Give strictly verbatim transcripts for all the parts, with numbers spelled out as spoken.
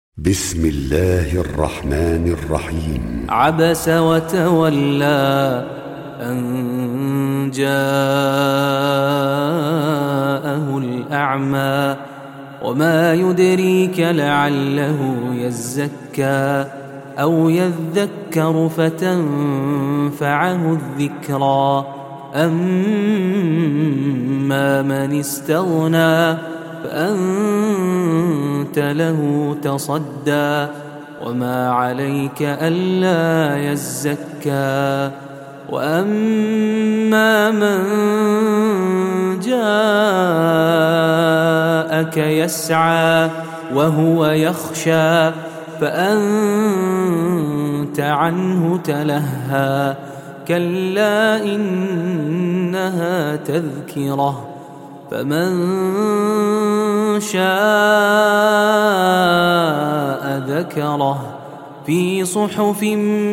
بسم الله الرحمن الرحيم. عبس وتولى أن جاءه الأعمى وما يدريك لعله يزكى أو يذكر فتنفعه الذكرى أما من استغنى فأنت له تصدى وما عليك ألا يزكى وأما من جاءك يسعى وهو يخشى فأنت عنه تلهى كلا إنها تذكرة فمن شاء ذكره في صحف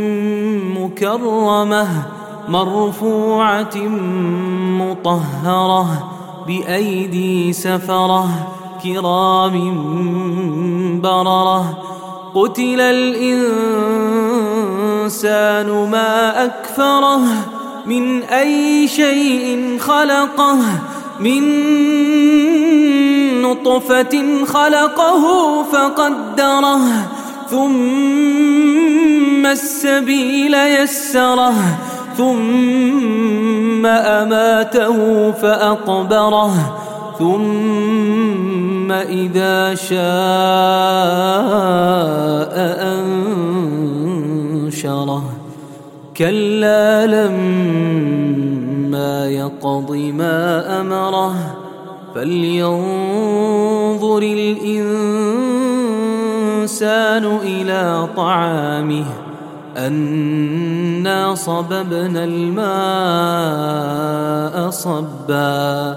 مكرمة مرفوعة مطهرة بأيدي سفرة كرام بررة قتل الإنسان ما أكفره من أي شيء خلقه من نطفة خلقه فقدره ثم السبيل يسره ثم أماته فأقبره ثم إذا شاء أنشره كلا لما يقض ما أمره فلينظر الإنسان إلى طعامه أنا صببنا الماء صبا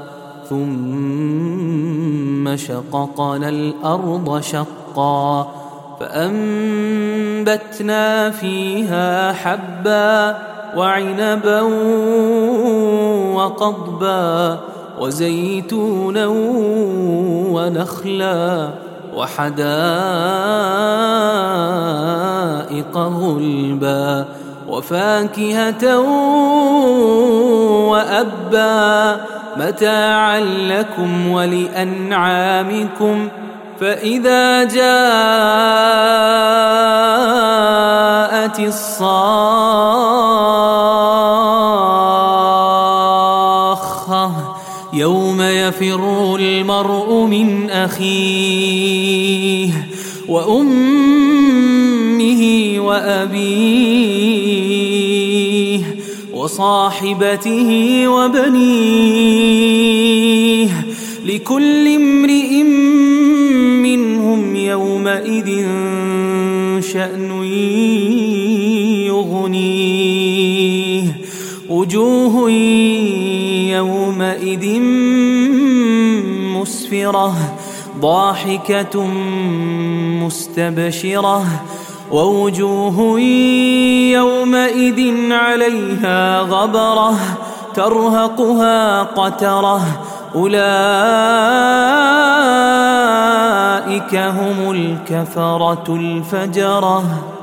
ثم شققنا الأرض شقا فأنبتنا فيها حبا وعنبا وقضبا وزيتونا ونخلا وحدائق غلبا وفاكهة وأبا متاعا لكم ولأنعامكم فإذا جاءت الصاخة يوم يفر المرء من أخيه وأمه وأبيه وصاحبته وبنيه لكل امرئ منهم يومئذ شأن يغنيه وجوه يومئذ مسفرة ضاحكة مستبشرة ووجوه يومئذ عليها غبرة ترهقها قترة أولئك هم الكفرة الفجرة.